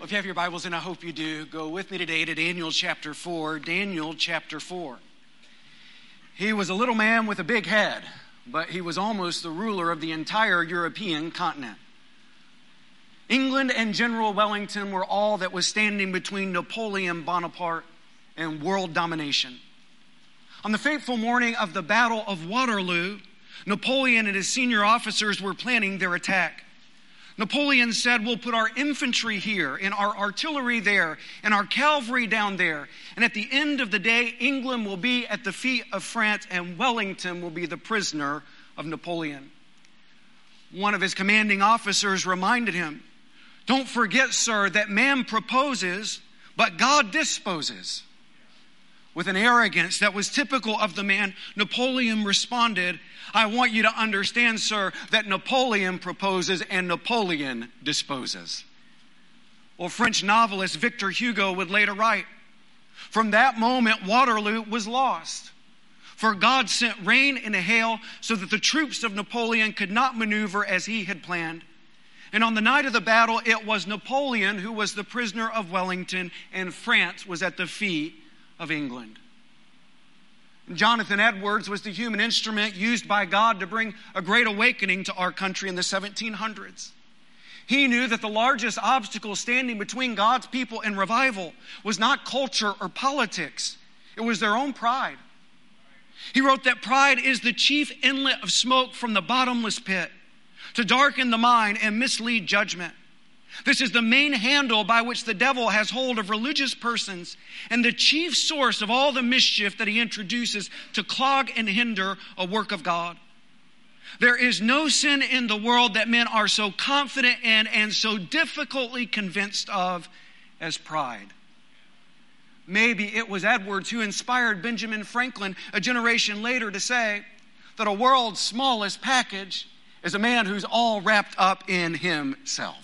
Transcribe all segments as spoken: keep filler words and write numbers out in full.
Well, if you have your Bibles, and I hope you do, go with me today to Daniel chapter four. Daniel chapter four. He was a little man with a big head, but he was almost the ruler of the entire European continent. England and General Wellington were all that was standing between Napoleon Bonaparte and world domination. On the fateful morning of the Battle of Waterloo, Napoleon and his senior officers were planning their attack. Napoleon said, we'll put our infantry here and our artillery there and our cavalry down there. And at the end of the day, England will be at the feet of France and Wellington will be the prisoner of Napoleon. One of his commanding officers reminded him, don't forget, sir, that man proposes, but God disposes. With an arrogance that was typical of the man, Napoleon responded, I want you to understand, sir, that Napoleon proposes and Napoleon disposes. Well, French novelist Victor Hugo would later write, from that moment, Waterloo was lost. For God sent rain and hail so that the troops of Napoleon could not maneuver as he had planned. And on the night of the battle, it was Napoleon who was the prisoner of Wellington, and France was at the feet of England. Jonathan Edwards was the human instrument used by God to bring a great awakening to our country in the seventeen hundreds. He knew that the largest obstacle standing between God's people and revival was not culture or politics. It was their own pride. He wrote that pride is the chief inlet of smoke from the bottomless pit to darken the mind and mislead judgment. This is the main handle by which the devil has hold of religious persons and the chief source of all the mischief that he introduces to clog and hinder a work of God. There is no sin in the world that men are so confident in and so difficultly convinced of as pride. Maybe it was Edwards who inspired Benjamin Franklin a generation later to say that a world's smallest package is a man who's all wrapped up in himself.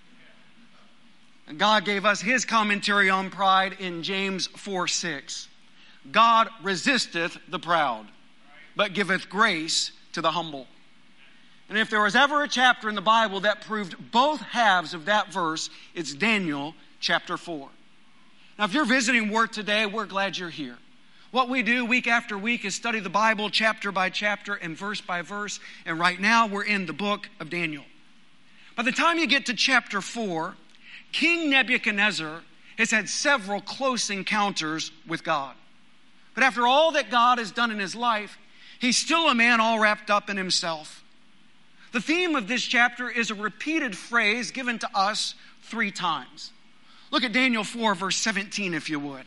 God gave us his commentary on pride in James four six. God resisteth the proud, but giveth grace to the humble. And if there was ever a chapter in the Bible that proved both halves of that verse, it's Daniel chapter four. Now, if you're visiting Word today, we're glad you're here. What we do week after week is study the Bible chapter by chapter and verse by verse. And right now, we're in the book of Daniel. By the time you get to chapter four, King Nebuchadnezzar has had several close encounters with God. But after all that God has done in his life, he's still a man all wrapped up in himself. The theme of this chapter is a repeated phrase given to us three times. Look at Daniel four, verse seventeen, if you would.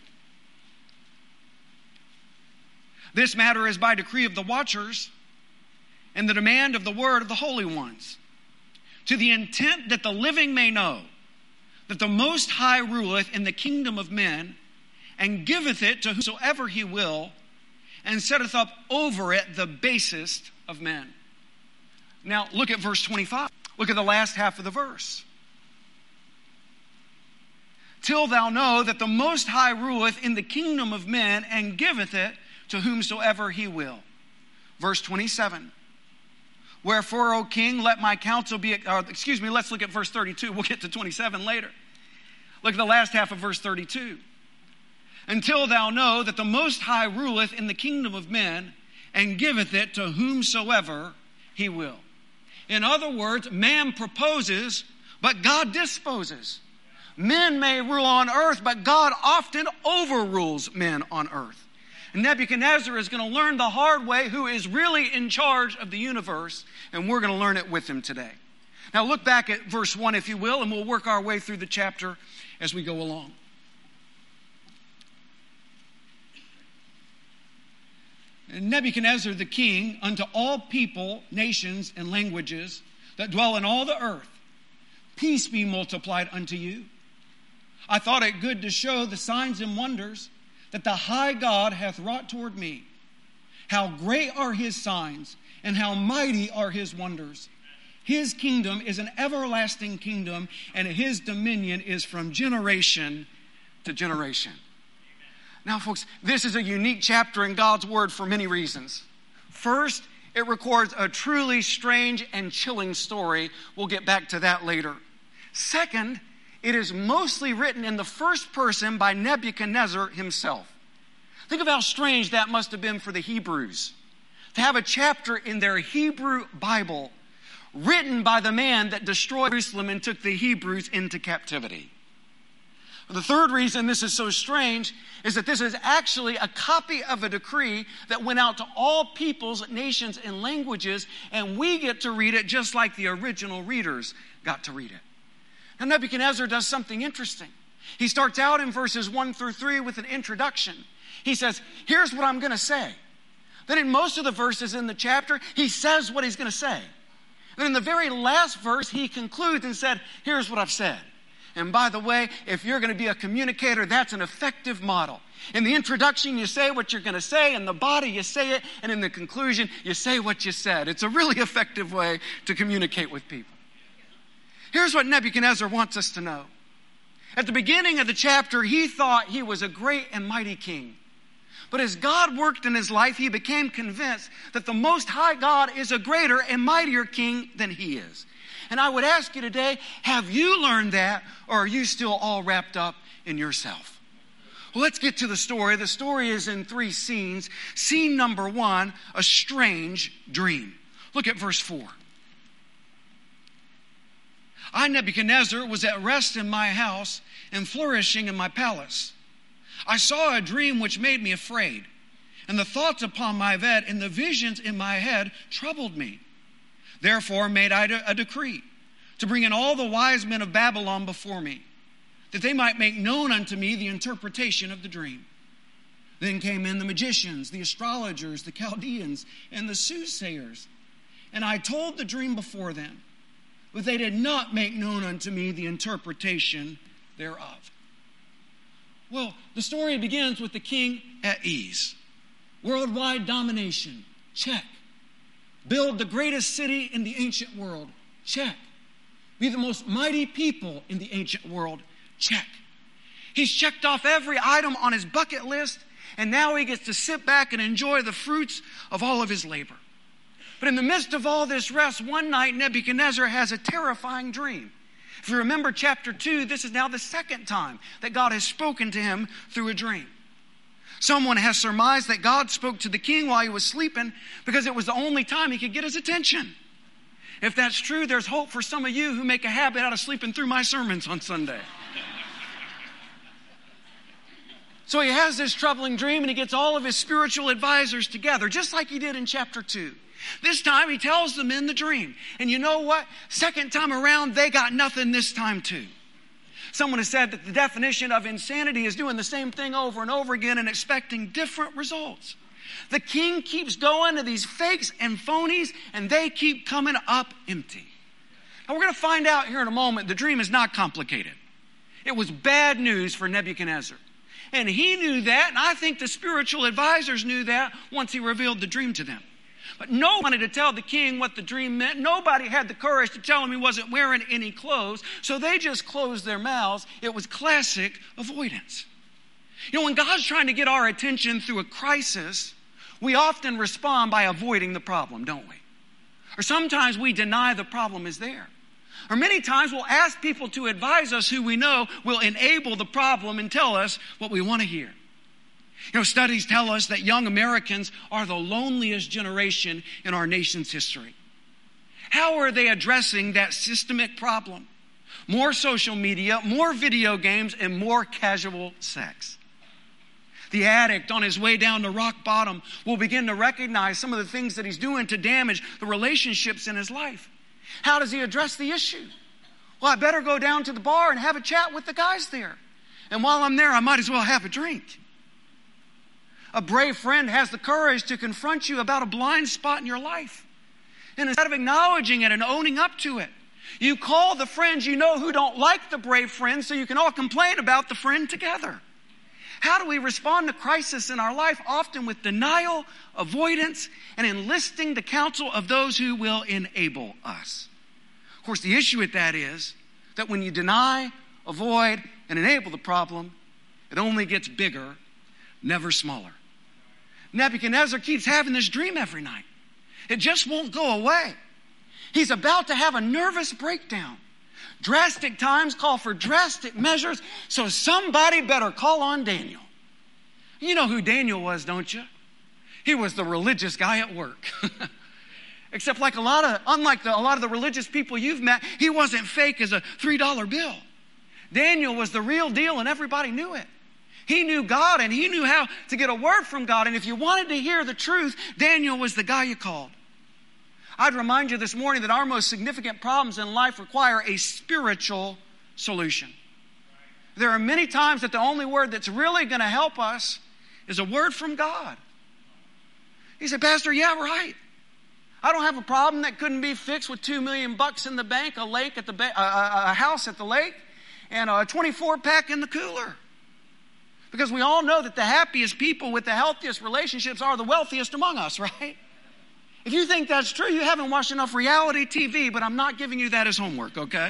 This matter is by decree of the watchers and the demand of the word of the holy ones, to the intent that the living may know that the Most High ruleth in the kingdom of men, and giveth it to whosoever he will, and setteth up over it the basest of men. Now, look at verse twenty-five. Look at the last half of the verse. Till thou know that the Most High ruleth in the kingdom of men, and giveth it to whomsoever he will. Verse twenty-seven. Wherefore, O king, let my counsel be, or excuse me, let's look at verse thirty-two. We'll get to twenty-seven later. Look at the last half of verse thirty-two. Until thou know that the Most High ruleth in the kingdom of men, and giveth it to whomsoever he will. In other words, man proposes, but God disposes. Men may rule on earth, but God often overrules men on earth. Nebuchadnezzar is going to learn the hard way who is really in charge of the universe, and we're going to learn it with him today. Now look back at verse one, if you will, and we'll work our way through the chapter as we go along. And Nebuchadnezzar the king, unto all people, nations, and languages that dwell in all the earth, peace be multiplied unto you. I thought it good to show the signs and wonders that the high God hath wrought toward me. How great are his signs, and how mighty are his wonders. His kingdom is an everlasting kingdom, and his dominion is from generation to generation. Now, folks, this is a unique chapter in God's word for many reasons. First, it records a truly strange and chilling story. We'll get back to that later. Second, it is mostly written in the first person by Nebuchadnezzar himself. Think of how strange that must have been for the Hebrews, to have a chapter in their Hebrew Bible written by the man that destroyed Jerusalem and took the Hebrews into captivity. The third reason this is so strange is that this is actually a copy of a decree that went out to all peoples, nations, and languages, and we get to read it just like the original readers got to read it. Now, Nebuchadnezzar does something interesting. He starts out in verses one through three with an introduction. He says, here's what I'm going to say. Then in most of the verses in the chapter, he says what he's going to say. Then in the very last verse, he concludes and said, here's what I've said. And by the way, if you're going to be a communicator, that's an effective model. In the introduction, you say what you're going to say. In the body, you say it. And in the conclusion, you say what you said. It's a really effective way to communicate with people. Here's what Nebuchadnezzar wants us to know. At the beginning of the chapter, he thought he was a great and mighty king. But as God worked in his life, he became convinced that the Most High God is a greater and mightier king than he is. And I would ask you today, have you learned that, or are you still all wrapped up in yourself? Well, let's get to the story. The story is in three scenes. Scene number one, a strange dream. Look at verse four. I, Nebuchadnezzar, was at rest in my house and flourishing in my palace. I saw a dream which made me afraid, and the thoughts upon my bed and the visions in my head troubled me. Therefore made I a decree to bring in all the wise men of Babylon before me, that they might make known unto me the interpretation of the dream. Then came in the magicians, the astrologers, the Chaldeans, and the soothsayers. And I told the dream before them, but they did not make known unto me the interpretation thereof. Well, the story begins with the king at ease. Worldwide domination, check. Build the greatest city in the ancient world, check. Be the most mighty people in the ancient world, check. He's checked off every item on his bucket list, and now he gets to sit back and enjoy the fruits of all of his labor. But in the midst of all this rest, one night Nebuchadnezzar has a terrifying dream. If you remember chapter two, this is now the second time that God has spoken to him through a dream. Someone has surmised that God spoke to the king while he was sleeping because it was the only time he could get his attention. If that's true, there's hope for some of you who make a habit out of sleeping through my sermons on Sunday. So he has this troubling dream and he gets all of his spiritual advisors together, just like he did in chapter two. This time he tells them in the dream. And you know what? Second time around, they got nothing this time too. Someone has said that the definition of insanity is doing the same thing over and over again and expecting different results. The king keeps going to these fakes and phonies, and they keep coming up empty. Now we're going to find out here in a moment, the dream is not complicated. It was bad news for Nebuchadnezzar. And he knew that, and I think the spiritual advisors knew that once he revealed the dream to them. But no one wanted to tell the king what the dream meant. Nobody had the courage to tell him he wasn't wearing any clothes. So they just closed their mouths. It was classic avoidance. You know, when God's trying to get our attention through a crisis, we often respond by avoiding the problem, don't we? Or sometimes we deny the problem is there. Or many times we'll ask people to advise us who we know will enable the problem and tell us what we want to hear. You know, studies tell us that young Americans are the loneliest generation in our nation's history. How are they addressing that systemic problem? More social media, more video games, and more casual sex. The addict on his way down to rock bottom will begin to recognize some of the things that he's doing to damage the relationships in his life. How does he address the issue? Well, I better go down to the bar and have a chat with the guys there. And while I'm there, I might as well have a drink. A brave friend has the courage to confront you about a blind spot in your life. And instead of acknowledging it and owning up to it, you call the friends you know who don't like the brave friend so you can all complain about the friend together. How do we respond to crisis in our life? Often with denial, avoidance, and enlisting the counsel of those who will enable us. Of course, the issue with that is that when you deny, avoid, and enable the problem, it only gets bigger, never smaller. Nebuchadnezzar keeps having this dream every night. It just won't go away. He's about to have a nervous breakdown Drastic times call for drastic measures, so somebody better call on Daniel. You know who Daniel was, don't you? He was the religious guy at work. Except like a lot of, unlike the, a lot of the religious people you've met, he wasn't fake as a three dollar bill. Daniel was the real deal and everybody knew it. He knew God and he knew how to get a word from God. And if you wanted to hear the truth, Daniel was the guy you called. I'd remind you this morning that our most significant problems in life require a spiritual solution. There are many times that the only word that's really going to help us is a word from God. He said, Pastor, yeah, right. I don't have a problem that couldn't be fixed with two million bucks in the bank, a lake at the ba- a, a house at the lake, and a twenty-four pack in the cooler. Because we all know that the happiest people with the healthiest relationships are the wealthiest among us, right? If you think that's true, you haven't watched enough reality T V, but I'm not giving you that as homework, okay?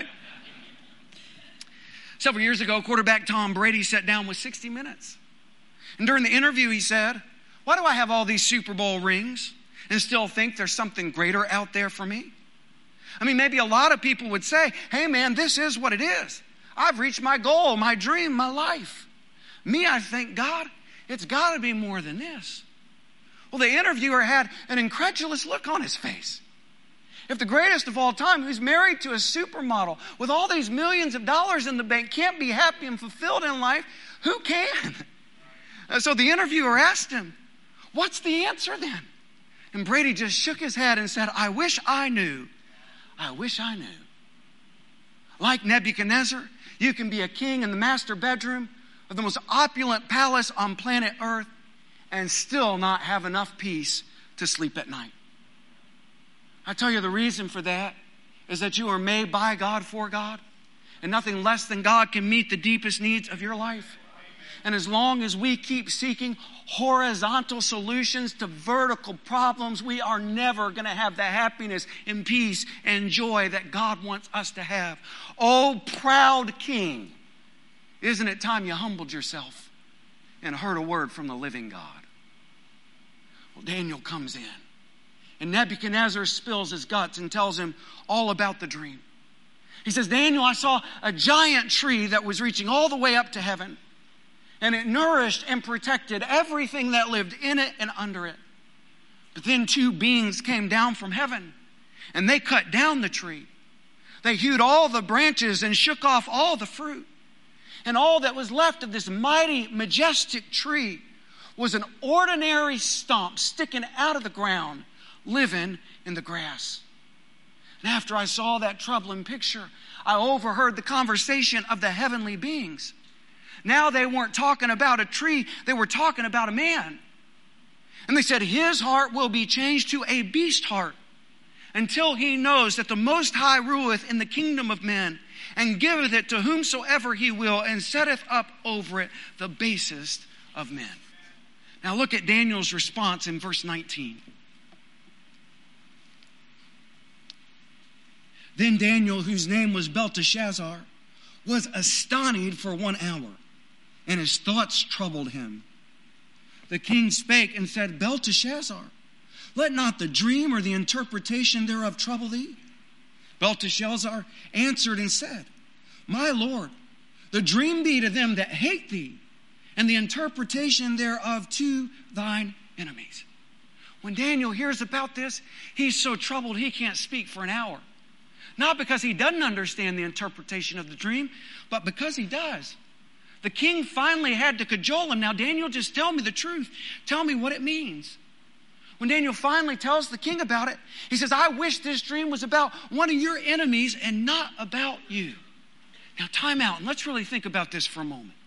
Several years ago, quarterback Tom Brady sat down with sixty minutes. And during the interview, he said, why do I have all these Super Bowl rings and still think there's something greater out there for me? I mean, maybe a lot of people would say, hey man, this is what it is. I've reached my goal, my dream, my life. Me, I think, God, it's got to be more than this. Well, the interviewer had an incredulous look on his face. If the greatest of all time, who's married to a supermodel with all these millions of dollars in the bank, can't be happy and fulfilled in life, who can? So the interviewer asked him, what's the answer then? And Brady just shook his head and said, I wish I knew. I wish I knew. Like Nebuchadnezzar, you can be a king in the master bedroom of the most opulent palace on planet Earth and still not have enough peace to sleep at night. I tell you, the reason for that is that you are made by God for God, and nothing less than God can meet the deepest needs of your life. And as long as we keep seeking horizontal solutions to vertical problems, we are never going to have the happiness and peace and joy that God wants us to have. Oh, proud king, isn't it time you humbled yourself and heard a word from the living God? Well, Daniel comes in, and Nebuchadnezzar spills his guts and tells him all about the dream. He says, Daniel, I saw a giant tree that was reaching all the way up to heaven, and it nourished and protected everything that lived in it and under it. But then two beings came down from heaven, and they cut down the tree. They hewed all the branches and shook off all the fruit. And all that was left of this mighty, majestic tree was an ordinary stump sticking out of the ground, living in the grass. And after I saw that troubling picture, I overheard the conversation of the heavenly beings. Now they weren't talking about a tree, they were talking about a man. And they said, his heart will be changed to a beast heart until he knows that the Most High ruleth in the kingdom of men, and giveth it to whomsoever he will, and setteth up over it the basest of men. Now look at Daniel's response in verse nineteen. Then Daniel, whose name was Belteshazzar, was astonished for one hour, and his thoughts troubled him. The king spake and said, Belteshazzar, let not the dream or the interpretation thereof trouble thee. Belteshazzar answered and said, my Lord, the dream be to them that hate thee, and the interpretation thereof to thine enemies. When Daniel hears about this, he's so troubled he can't speak for an hour. Not because he doesn't understand the interpretation of the dream, but because he does. The king finally had to cajole him. Now, Daniel, just tell me the truth. Tell me what it means. When Daniel finally tells the king about it, he says, I wish this dream was about one of your enemies and not about you. Now, time out, and let's really think about this for a moment.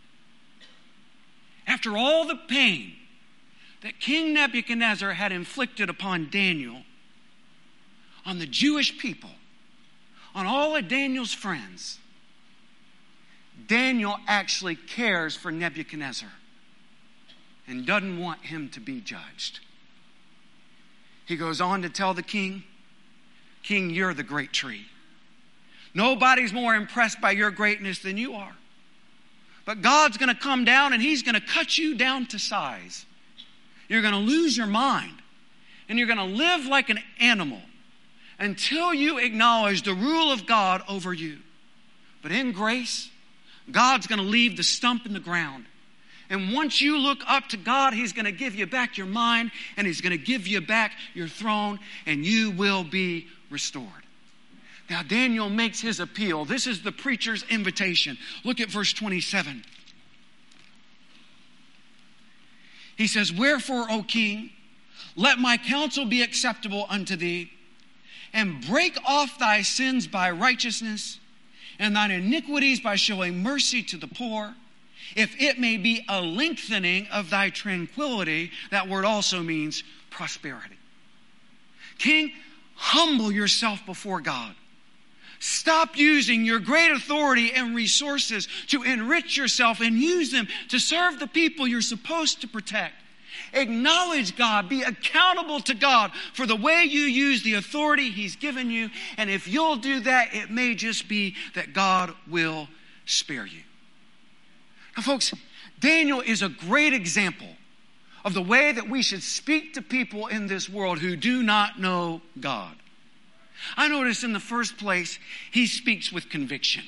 After all the pain that King Nebuchadnezzar had inflicted upon Daniel, on the Jewish people, on all of Daniel's friends, Daniel actually cares for Nebuchadnezzar and doesn't want him to be judged. He goes on to tell the king, King, you're the great tree. Nobody's more impressed by your greatness than you are. But God's going to come down and he's going to cut you down to size. You're going to lose your mind. And you're going to live like an animal until you acknowledge the rule of God over you. But in grace, God's going to leave the stump in the ground. And once you look up to God, He's going to give you back your mind, and He's going to give you back your throne, and you will be restored. Now, Daniel makes his appeal. This is the preacher's invitation. Look at verse twenty-seven. He says, "Wherefore, O king, let my counsel be acceptable unto thee, and break off thy sins by righteousness, and thine iniquities by showing mercy to the poor, if it may be a lengthening of thy tranquility." That word also means prosperity. King, humble yourself before God. Stop using your great authority and resources to enrich yourself and use them to serve the people you're supposed to protect. Acknowledge God. Be accountable to God for the way you use the authority He's given you. And if you'll do that, it may just be that God will spare you. Now, folks, Daniel is a great example of the way that we should speak to people in this world who do not know God. I notice in the first place, he speaks with conviction.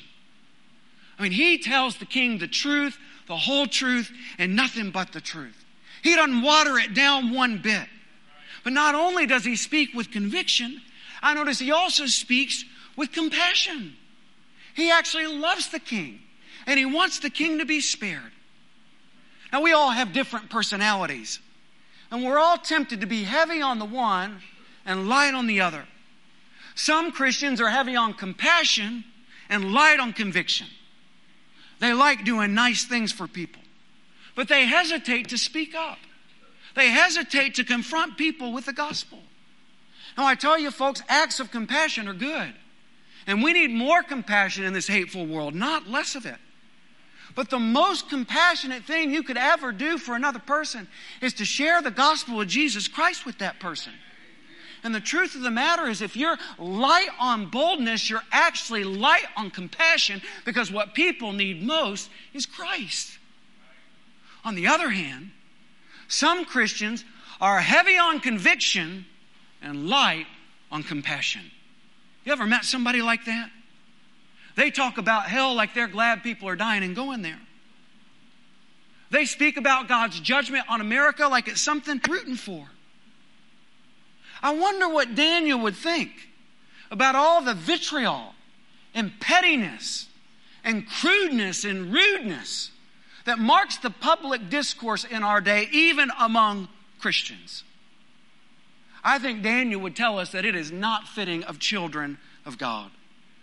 I mean, he tells the king the truth, the whole truth, and nothing but the truth. He doesn't water it down one bit. But not only does he speak with conviction, I notice he also speaks with compassion. He actually loves the king, and he wants the king to be spared. Now, we all have different personalities, and we're all tempted to be heavy on the one and light on the other. Some Christians are heavy on compassion and light on conviction. They like doing nice things for people, but they hesitate to speak up. They hesitate to confront people with the gospel. Now, I tell you, folks, acts of compassion are good. And we need more compassion in this hateful world, not less of it. But the most compassionate thing you could ever do for another person is to share the gospel of Jesus Christ with that person. And the truth of the matter is, if you're light on boldness, you're actually light on compassion, because what people need most is Christ. On the other hand, some Christians are heavy on conviction and light on compassion. You ever met somebody like that? They talk about hell like they're glad people are dying and going there. They speak about God's judgment on America like it's something they're rooting for. I wonder what Daniel would think about all the vitriol and pettiness and crudeness and rudeness that marks the public discourse in our day, even among Christians. I think Daniel would tell us that it is not fitting of children of God.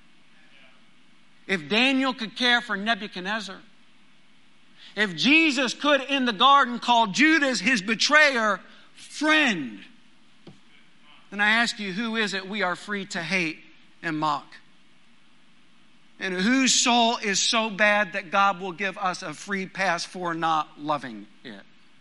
If Daniel could care for Nebuchadnezzar, if Jesus could in the garden call Judas his betrayer friend, then I ask you, who is it we are free to hate and mock? And whose soul is so bad that God will give us a free pass for not loving it?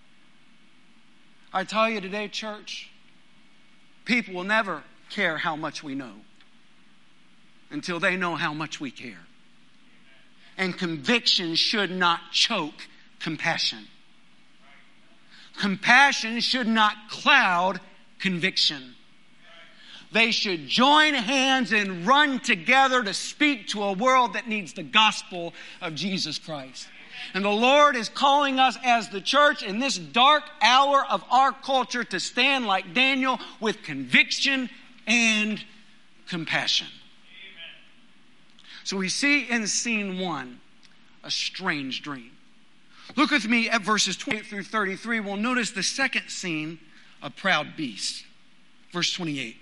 I tell you today, church, people will never care how much we know until they know how much we care. And conviction should not choke compassion. Compassion should not cloud conviction. They should join hands and run together to speak to a world that needs the gospel of Jesus Christ. And the Lord is calling us as the church in this dark hour of our culture to stand like Daniel with conviction and compassion. So we see in scene one a strange dream. Look with me at verses twenty-eight through thirty-three. We'll notice the second scene, a proud beast. Verse twenty-eight.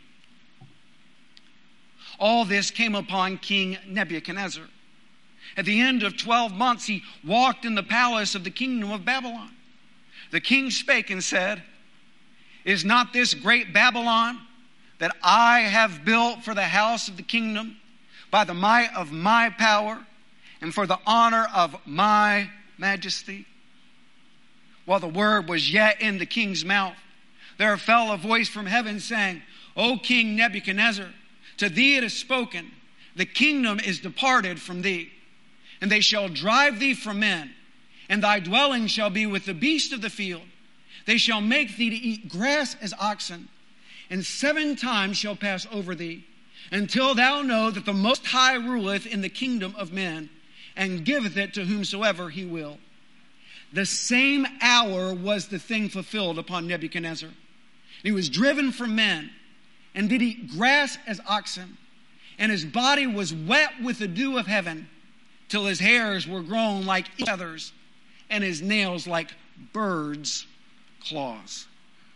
All this came upon King Nebuchadnezzar. At the end of twelve months, he walked in the palace of the kingdom of Babylon. The king spake and said, "Is not this great Babylon that I have built for the house of the kingdom by the might of my power and for the honor of my majesty?" While the word was yet in the king's mouth, there fell a voice from heaven saying, "O King Nebuchadnezzar, to thee it is spoken, the kingdom is departed from thee, and they shall drive thee from men, and thy dwelling shall be with the beasts of the field. They shall make thee to eat grass as oxen, and seven times shall pass over thee, until thou know that the Most High ruleth in the kingdom of men, and giveth it to whomsoever he will. The same hour was the thing fulfilled upon Nebuchadnezzar. He was driven from men, and did eat grass as oxen, and his body was wet with the dew of heaven, till his hairs were grown like feathers, and his nails like birds' claws.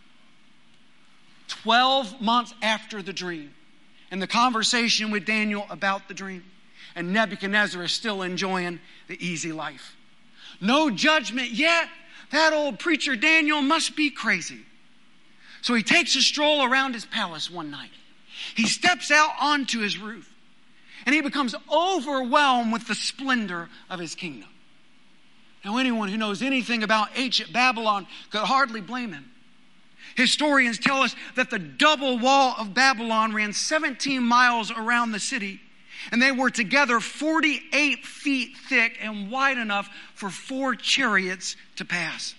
Twelve months after the dream, and the conversation with Daniel about the dream, and Nebuchadnezzar is still enjoying the easy life. No judgment yet. That old preacher Daniel must be crazy. So he takes a stroll around his palace one night. He steps out onto his roof, and he becomes overwhelmed with the splendor of his kingdom. Now, anyone who knows anything about ancient Babylon could hardly blame him. Historians tell us that the double wall of Babylon ran seventeen miles around the city, and they were together forty-eight feet thick and wide enough for four chariots to pass.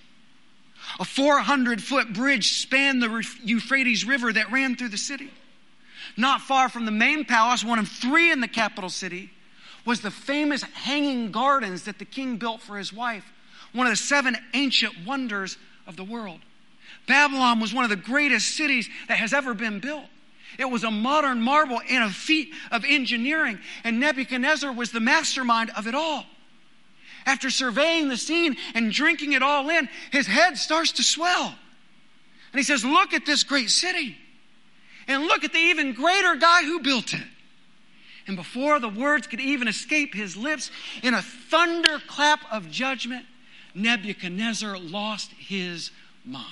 A four hundred foot bridge spanned the Euphrates River that ran through the city. Not far from the main palace, one of three in the capital city, was the famous Hanging Gardens that the king built for his wife, one of the seven ancient wonders of the world. Babylon was one of the greatest cities that has ever been built. It was a modern marvel and a feat of engineering, and Nebuchadnezzar was the mastermind of it all. After surveying the scene and drinking it all in, his head starts to swell. And he says, look at this great city. And look at the even greater guy who built it. And before the words could even escape his lips, in a thunderclap of judgment, Nebuchadnezzar lost his mind.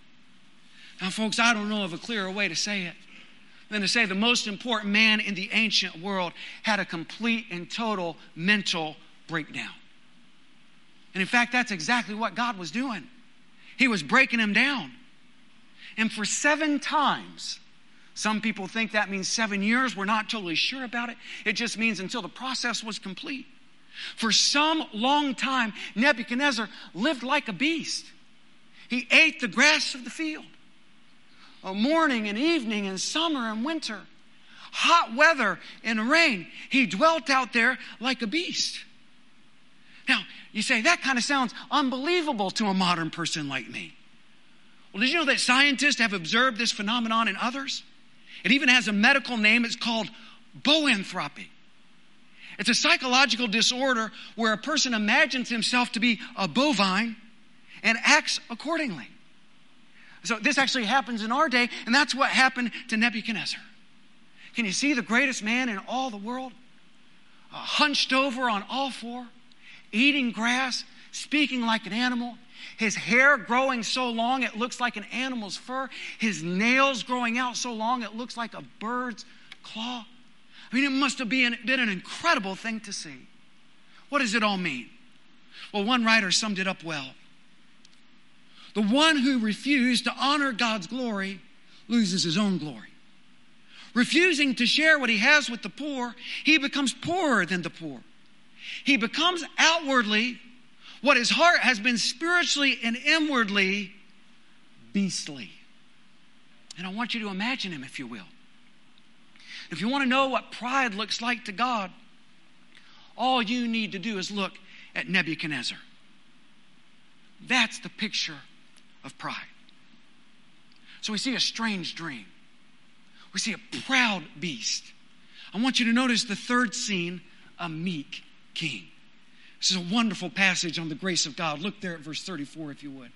Now, folks, I don't know of a clearer way to say it than to say the most important man in the ancient world had a complete and total mental breakdown. And in fact, that's exactly what God was doing. He was breaking him down. And for seven times, some people think that means seven years. We're not totally sure about it. It just means until the process was complete. For some long time, Nebuchadnezzar lived like a beast. He ate the grass of the field. A morning and evening and summer and winter, hot weather and rain, he dwelt out there like a beast. Now, you say, that kind of sounds unbelievable to a modern person like me. Well, did you know that scientists have observed this phenomenon in others? It even has a medical name. It's called boanthropy. It's a psychological disorder where a person imagines himself to be a bovine and acts accordingly. So this actually happens in our day, and that's what happened to Nebuchadnezzar. Can you see the greatest man in all the world? Uh, hunched over on all four, eating grass, speaking like an animal, his hair growing so long it looks like an animal's fur, his nails growing out so long it looks like a bird's claw. I mean, it must have been, been an incredible thing to see. What does it all mean? Well, one writer summed it up well. The one who refused to honor God's glory loses his own glory. Refusing to share what he has with the poor, he becomes poorer than the poor. He becomes outwardly what his heart has been spiritually and inwardly beastly. And I want you to imagine him, if you will. If you want to know what pride looks like to God, all you need to do is look at Nebuchadnezzar. That's the picture of pride. So we see a strange dream. We see a proud beast. I want you to notice the third scene, a meek king. This is a wonderful passage on the grace of God. Look there at verse thirty-four, if you would.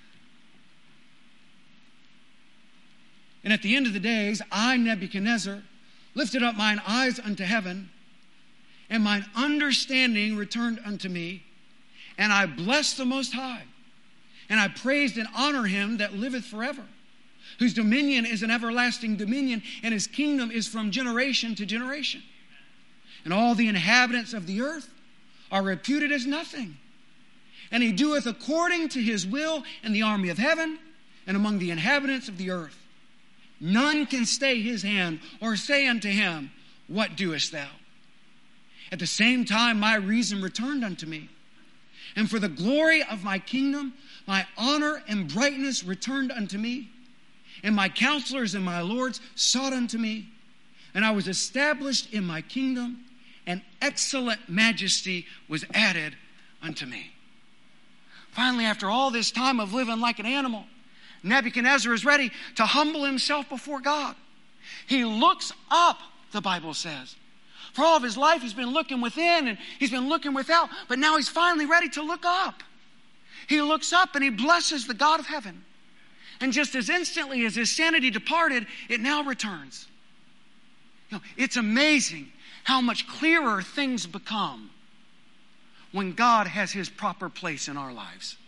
And at the end of the days, I, Nebuchadnezzar, lifted up mine eyes unto heaven, and mine understanding returned unto me, and I blessed the Most High. And I praised and honored him that liveth forever, whose dominion is an everlasting dominion, and his kingdom is from generation to generation. And all the inhabitants of the earth are reputed as nothing. And he doeth according to his will in the army of heaven and among the inhabitants of the earth. None can stay his hand or say unto him, what doest thou? At the same time my reason returned unto me. And for the glory of my kingdom, my honor and brightness returned unto me. And my counselors and my lords sought unto me. and I was established in my kingdom, and excellent majesty was added unto me. Finally, after all this time of living like an animal, Nebuchadnezzar is ready to humble himself before God. He looks up, the Bible says. For all of his life, he's been looking within and he's been looking without, but now he's finally ready to look up. He looks up and he blesses the God of heaven. And just as instantly as his sanity departed, it now returns. You know, it's amazing how much clearer things become when God has his proper place in our lives.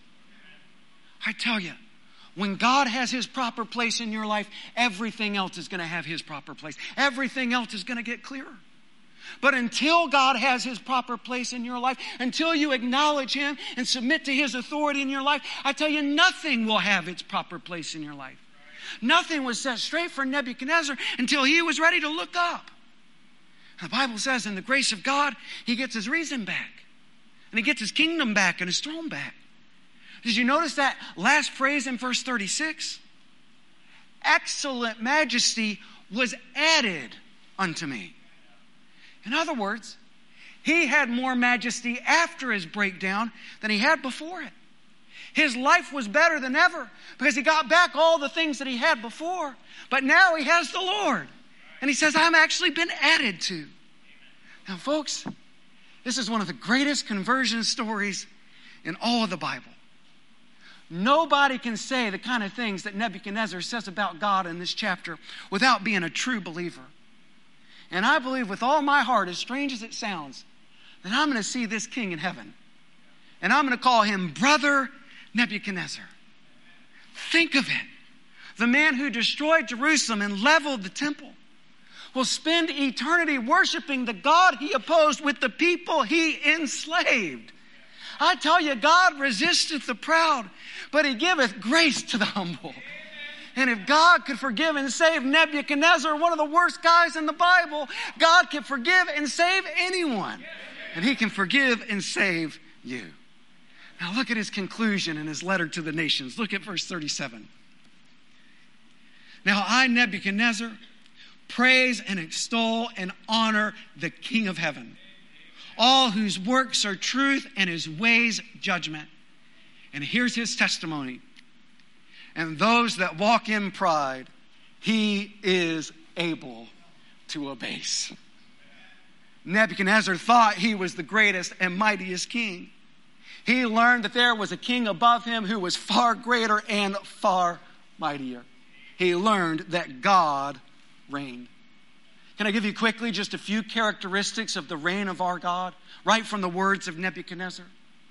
I tell you, when God has his proper place in your life, everything else is going to have his proper place. Everything else is going to get clearer. But until God has his proper place in your life, until you acknowledge him and submit to his authority in your life, I tell you, nothing will have its proper place in your life. Nothing was set straight for Nebuchadnezzar until he was ready to look up. The Bible says in the grace of God, he gets his reason back. And he gets his kingdom back and his throne back. Did you notice that last phrase in verse thirty-six? Excellent majesty was added unto me. In other words, he had more majesty after his breakdown than he had before it. His life was better than ever because he got back all the things that he had before. But now he has the Lord. And he says, I'm actually been added to. Now, folks, this is one of the greatest conversion stories in all of the Bible. Nobody can say the kind of things that Nebuchadnezzar says about God in this chapter without being a true believer. And I believe with all my heart, as strange as it sounds, that I'm going to see this king in heaven. And I'm going to call him Brother Nebuchadnezzar. Think of it. The man who destroyed Jerusalem and leveled the temple will spend eternity worshiping the God he opposed with the people he enslaved. I tell you, God resisteth the proud, but he giveth grace to the humble. And if God could forgive and save Nebuchadnezzar, one of the worst guys in the Bible, God can forgive and save anyone. And he can forgive and save you. Now look at his conclusion in his letter to the nations. Look at verse thirty-seven. Now I, Nebuchadnezzar, praise and extol and honor the King of heaven, all whose works are truth and his ways judgment. And here's his testimony. And those that walk in pride, he is able to abase. Nebuchadnezzar thought he was the greatest and mightiest king. He learned that there was a king above him who was far greater and far mightier. He learned that God reigned. Can I give you quickly just a few characteristics of the reign of our God, right from the words of Nebuchadnezzar?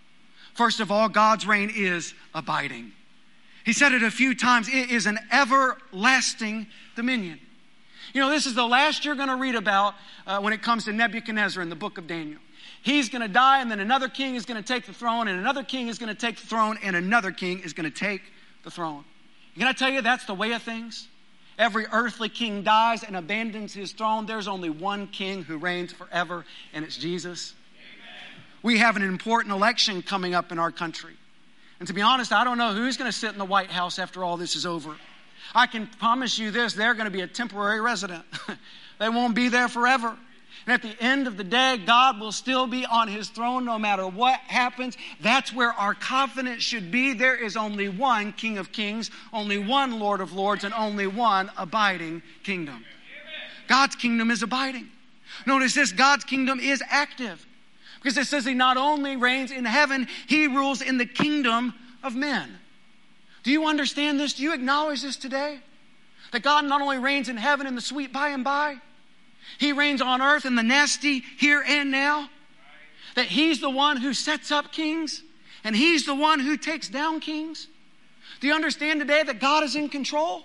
First of all, God's reign is abiding. He said it a few times. It is an everlasting dominion. You know, this is the last you're going to read about uh, when it comes to Nebuchadnezzar in the book of Daniel. He's going to die, and then another king is going to take the throne, and another king is going to take the throne, and another king is going to take the throne. Can I tell you, that's the way of things? Every earthly king dies and abandons his throne. There's only one king who reigns forever, and it's Jesus. Amen. We have an important election coming up in our country. And to be honest, I don't know who's going to sit in the White House after all this is over. I can promise you this, they're going to be a temporary resident. They won't be there forever. And at the end of the day, God will still be on his throne no matter what happens. That's where our confidence should be. There is only one King of Kings, only one Lord of Lords, and only one abiding kingdom. God's kingdom is abiding. Notice this, God's kingdom is active. Because it says he not only reigns in heaven, he rules in the kingdom of men. Do you understand this? Do you acknowledge this today? That God not only reigns in heaven in the sweet by and by, he reigns on earth in the nasty here and now. That he's the one who sets up kings and he's the one who takes down kings. Do you understand today that God is in control?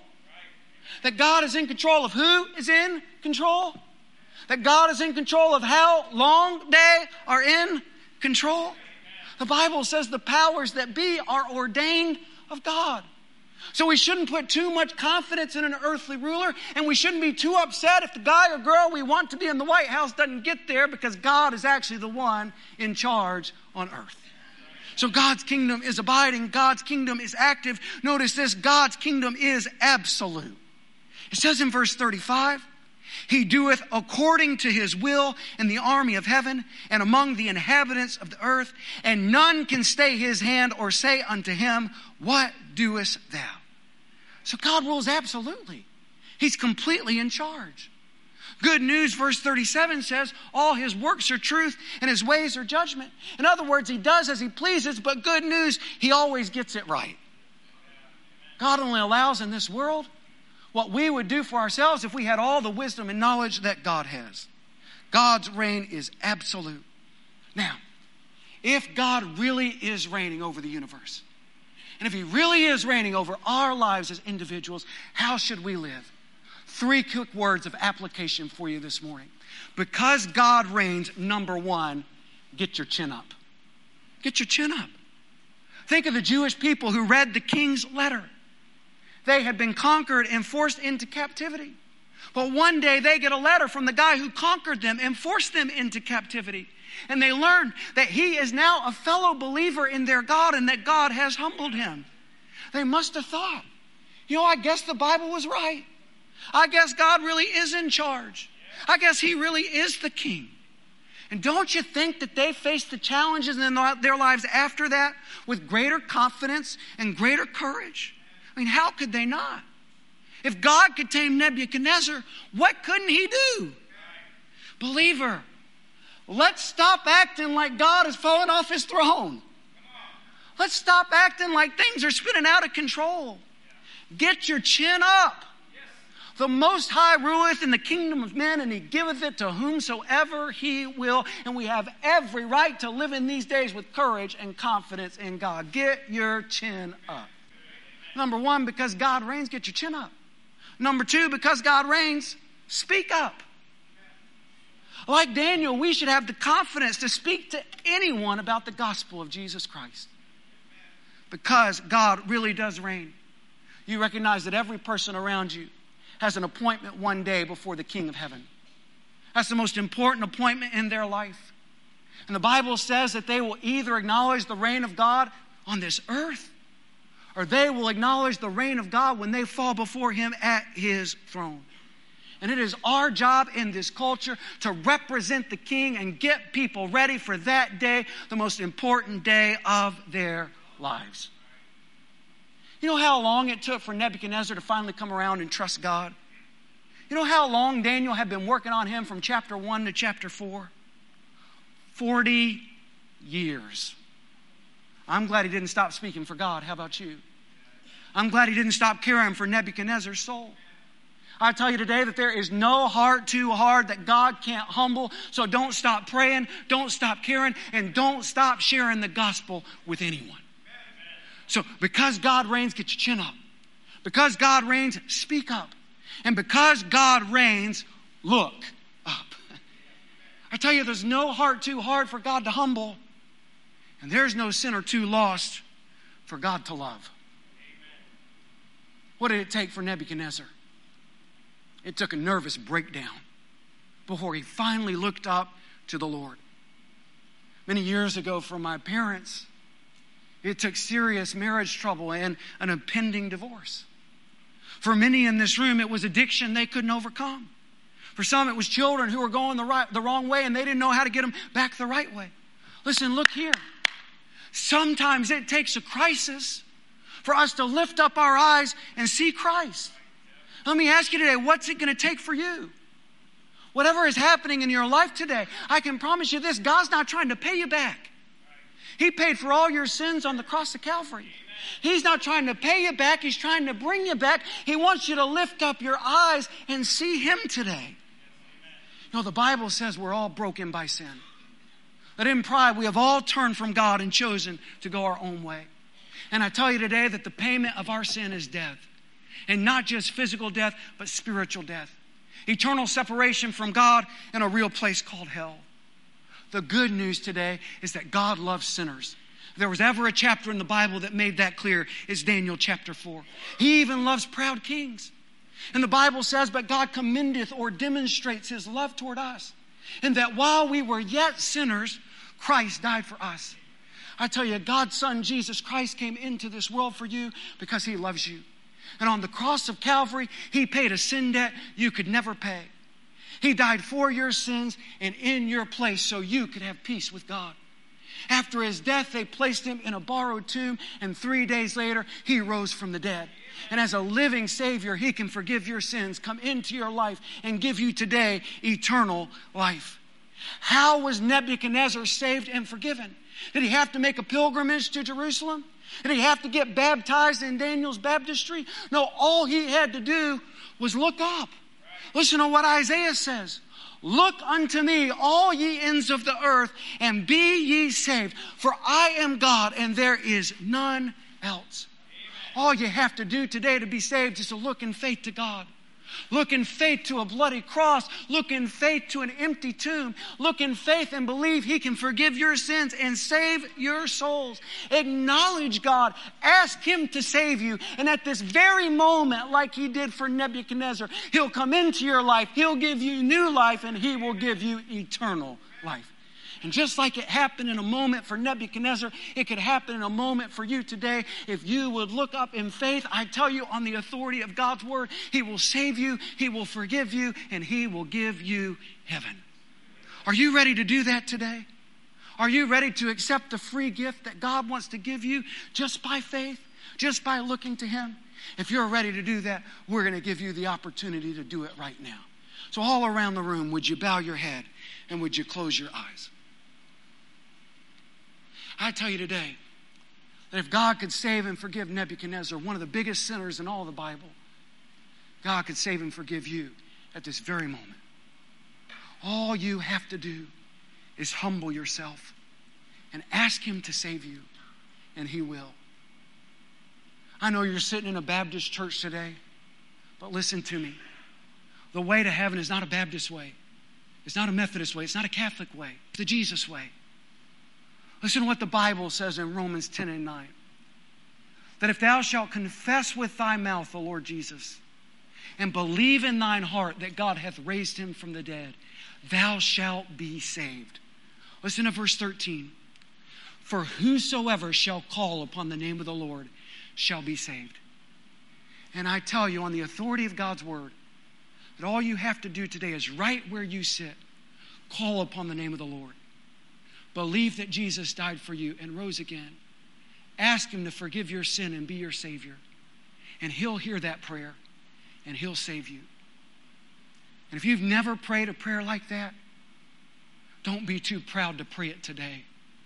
That God is in control of who is in control? That God is in control of how long they are in control. The Bible says the powers that be are ordained of God. So we shouldn't put too much confidence in an earthly ruler, and we shouldn't be too upset if the guy or girl we want to be in the White House doesn't get there, because God is actually the one in charge on earth. So God's kingdom is abiding. God's kingdom is active. Notice this, God's kingdom is absolute. It says in verse thirty-five, He doeth according to his will in the army of heaven and among the inhabitants of the earth, and none can stay his hand or say unto him, what doest thou? So God rules absolutely. He's completely in charge. Good news, verse thirty-seven says, all his works are truth and his ways are judgment. In other words, he does as he pleases, but good news, he always gets it right. God only allows in this world what we would do for ourselves if we had all the wisdom and knowledge that God has. God's reign is absolute. Now, if God really is reigning over the universe, and if he really is reigning over our lives as individuals, how should we live? Three quick words of application for you this morning. Because God reigns, number one, get your chin up. Get your chin up. Think of the Jewish people who read the king's letter. They had been conquered and forced into captivity. But one day they get a letter from the guy who conquered them and forced them into captivity. And they learn that he is now a fellow believer in their God and that God has humbled him. They must have thought, you know, I guess the Bible was right. I guess God really is in charge. I guess he really is the king. And don't you think that they faced the challenges in their lives after that with greater confidence and greater courage? I mean, how could they not? If God could tame Nebuchadnezzar, what couldn't he do? Believer, let's stop acting like God has fallen off his throne. Let's stop acting like things are spinning out of control. Get your chin up. The Most High ruleth in the kingdom of men, and he giveth it to whomsoever he will. And we have every right to live in these days with courage and confidence in God. Get your chin up. Number one, because God reigns, get your chin up. Number two, because God reigns, speak up. Like Daniel, we should have the confidence to speak to anyone about the gospel of Jesus Christ. Because God really does reign. You recognize that every person around you has an appointment one day before the King of Heaven. That's the most important appointment in their life. And the Bible says that they will either acknowledge the reign of God on this earth, or they will acknowledge the reign of God when they fall before him at his throne. And it is our job in this culture to represent the King and get people ready for that day, the most important day of their lives. You know how long it took for Nebuchadnezzar to finally come around and trust God? You know how long Daniel had been working on him from chapter one to chapter four? Forty years. I'm glad he didn't stop speaking for God. How about you? I'm glad he didn't stop caring for Nebuchadnezzar's soul. I tell you today that there is no heart too hard that God can't humble. So don't stop praying, don't stop caring, and don't stop sharing the gospel with anyone. So because God reigns, get your chin up. Because God reigns, speak up. And because God reigns, look up. I tell you, there's no heart too hard for God to humble. And there's no sinner too lost for God to love. What did it take for Nebuchadnezzar? It took a nervous breakdown before he finally looked up to the Lord. Many years ago for my parents, it took serious marriage trouble and an impending divorce. For many in this room, it was addiction they couldn't overcome. For some, it was children who were going the, right, the wrong way and they didn't know how to get them back the right way. Listen, look here. Sometimes it takes a crisis for us to lift up our eyes and see Christ. Let me ask you today, what's it going to take for you? Whatever is happening in your life today, I can promise you this, God's not trying to pay you back. He paid for all your sins on the cross of Calvary. He's not trying to pay you back. He's trying to bring you back. He wants you to lift up your eyes and see Him today. You know, the Bible says we're all broken by sin. That in pride, we have all turned from God and chosen to go our own way. And I tell you today that the payment of our sin is death. And not just physical death, but spiritual death. Eternal separation from God in a real place called hell. The good news today is that God loves sinners. If there was ever a chapter in the Bible that made that clear, it's Daniel chapter four. He even loves proud kings. And the Bible says, but God commendeth or demonstrates His love toward us. And that while we were yet sinners, Christ died for us. I tell you, God's Son, Jesus Christ, came into this world for you because He loves you. And on the cross of Calvary, He paid a sin debt you could never pay. He died for your sins and in your place so you could have peace with God. After his death, they placed him in a borrowed tomb, and three days later, he rose from the dead. And as a living Savior, he can forgive your sins, come into your life, and give you today eternal life. How was Nebuchadnezzar saved and forgiven? Did he have to make a pilgrimage to Jerusalem? Did he have to get baptized in Daniel's baptistry? No, all he had to do was look up. Listen to what Isaiah says. Look unto me, all ye ends of the earth, and be ye saved. For I am God, and there is none else. Amen. All you have to do today to be saved is to look in faith to God. Look in faith to a bloody cross. Look in faith to an empty tomb. Look in faith and believe he can forgive your sins and save your souls. Acknowledge God. Ask him to save you. And at this very moment, like he did for Nebuchadnezzar, he'll come into your life. He'll give you new life, and he will give you eternal life. And just like it happened in a moment for Nebuchadnezzar, it could happen in a moment for you today. If you would look up in faith, I tell you, on the authority of God's word, he will save you, he will forgive you, and he will give you heaven. Are you ready to do that today? Are you ready to accept the free gift that God wants to give you just by faith, just by looking to him? If you're ready to do that, we're going to give you the opportunity to do it right now. So all around the room, would you bow your head and would you close your eyes? I tell you today that if God could save and forgive Nebuchadnezzar, one of the biggest sinners in all the Bible, God could save and forgive you at this very moment. All you have to do is humble yourself and ask him to save you, and he will. I know you're sitting in a Baptist church today, but listen to me. The way to heaven is not a Baptist way. It's not a Methodist way. It's not a Catholic way. It's the Jesus way. Listen to what the Bible says in Romans ten and nine. That if thou shalt confess with thy mouth the Lord Jesus, and believe in thine heart that God hath raised him from the dead, thou shalt be saved. Listen to verse thirteen. For whosoever shall call upon the name of the Lord shall be saved. And I tell you, on the authority of God's word, that all you have to do today is right where you sit, call upon the name of the Lord. Believe that Jesus died for you and rose again. Ask him to forgive your sin and be your Savior. And he'll hear that prayer and he'll save you. And if you've never prayed a prayer like that, don't be too proud to pray it today.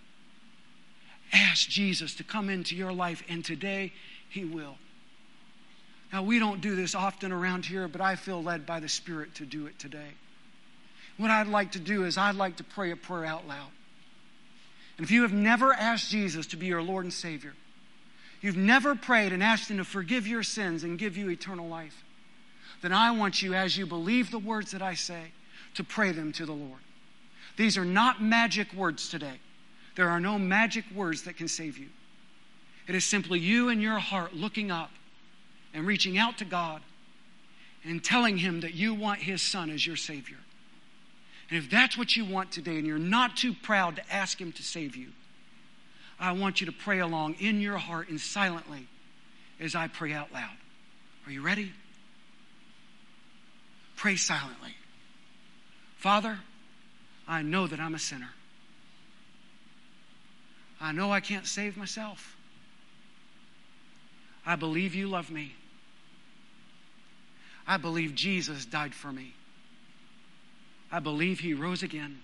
Ask Jesus to come into your life, and today he will. Now, we don't do this often around here, but I feel led by the Spirit to do it today. What I'd like to do is I'd like to pray a prayer out loud. And if you have never asked Jesus to be your Lord and Savior, you've never prayed and asked him to forgive your sins and give you eternal life, then I want you, as you believe the words that I say, to pray them to the Lord. These are not magic words today. There are no magic words that can save you. It is simply you in your heart looking up and reaching out to God and telling him that you want his Son as your Savior. And if that's what you want today and you're not too proud to ask him to save you, I want you to pray along in your heart and silently as I pray out loud. Are you ready? Pray silently. Father, I know that I'm a sinner. I know I can't save myself. I believe you love me. I believe Jesus died for me. I believe he rose again.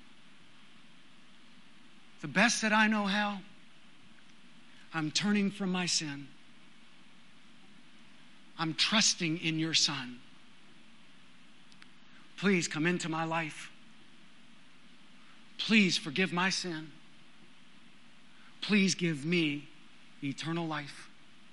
The best that I know how, I'm turning from my sin. I'm trusting in your Son. Please come into my life. Please forgive my sin. Please give me eternal life.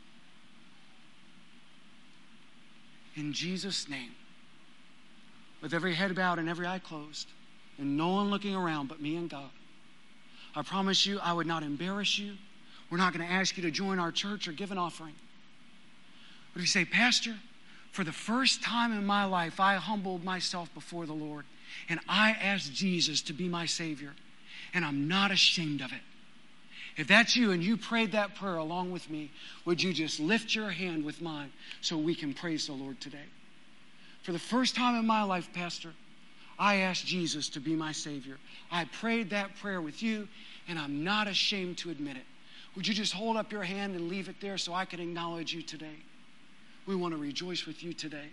In Jesus' name. With every head bowed and every eye closed, and no one looking around but me and God, I promise you I would not embarrass you. We're not going to ask you to join our church or give an offering. But if you say, Pastor, for the first time in my life, I humbled myself before the Lord, and I asked Jesus to be my Savior, and I'm not ashamed of it. If that's you and you prayed that prayer along with me, would you just lift your hand with mine so we can praise the Lord today? For the first time in my life, Pastor, I asked Jesus to be my Savior. I prayed that prayer with you, and I'm not ashamed to admit it. Would you just hold up your hand and leave it there so I can acknowledge you today? We want to rejoice with you today.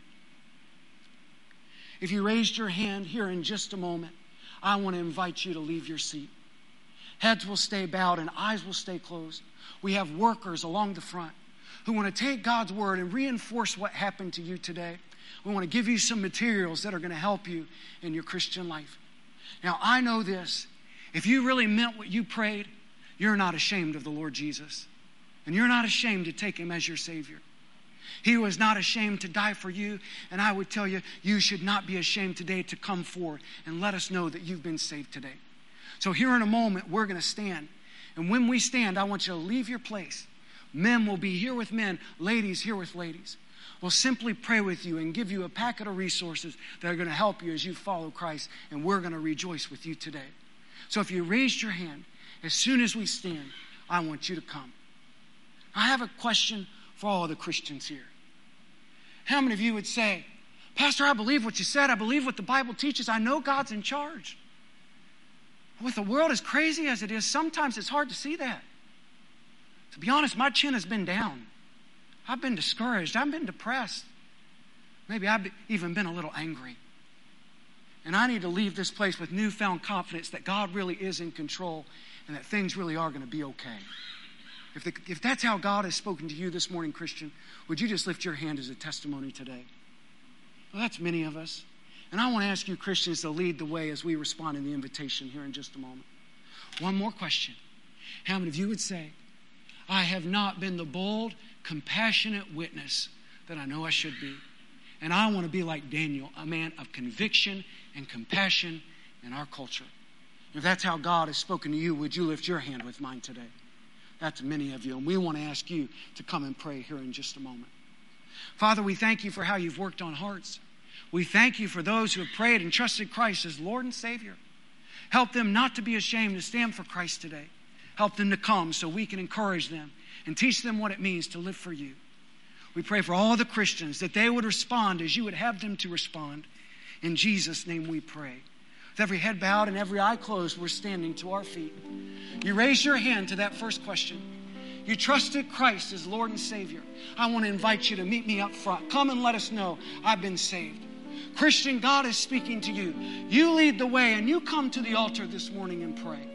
If you raised your hand here in just a moment, I want to invite you to leave your seat. Heads will stay bowed and eyes will stay closed. We have workers along the front who want to take God's word and reinforce what happened to you today. We want to give you some materials that are going to help you in your Christian life. Now, I know this. If you really meant what you prayed, you're not ashamed of the Lord Jesus. And you're not ashamed to take him as your Savior. He was not ashamed to die for you. And I would tell you, you should not be ashamed today to come forward and let us know that you've been saved today. So here in a moment, we're going to stand. And when we stand, I want you to leave your place. Men will be here with men, ladies here with ladies. We'll simply pray with you and give you a packet of resources that are going to help you as you follow Christ. And we're going to rejoice with you today. So if you raised your hand, as soon as we stand, I want you to come. I have a question for all the Christians here. How many of you would say, Pastor, I believe what you said. I believe what the Bible teaches. I know God's in charge. With the world as crazy as it is, sometimes it's hard to see that. To be honest, my chin has been down. I've been discouraged. I've been depressed. Maybe I've even been a little angry. And I need to leave this place with newfound confidence that God really is in control and that things really are going to be okay. If, the, if that's how God has spoken to you this morning, Christian, would you just lift your hand as a testimony today? Well, that's many of us. And I want to ask you Christians to lead the way as we respond in the invitation here in just a moment. One more question. How many of you would say, I have not been the bold, compassionate witness that I know I should be. And I want to be like Daniel, a man of conviction and compassion in our culture. If that's how God has spoken to you, would you lift your hand with mine today? That's many of you. And we want to ask you to come and pray here in just a moment. Father, we thank you for how you've worked on hearts. We thank you for those who have prayed and trusted Christ as Lord and Savior. Help them not to be ashamed to stand for Christ today. Help them to come so we can encourage them and teach them what it means to live for you. We pray for all the Christians that they would respond as you would have them to respond. In Jesus' name we pray. With every head bowed and every eye closed, we're standing to our feet. You raised your hand to that first question. You trusted Christ as Lord and Savior. I want to invite you to meet me up front. Come and let us know I've been saved. Christian, God is speaking to you. You lead the way and you come to the altar this morning and pray.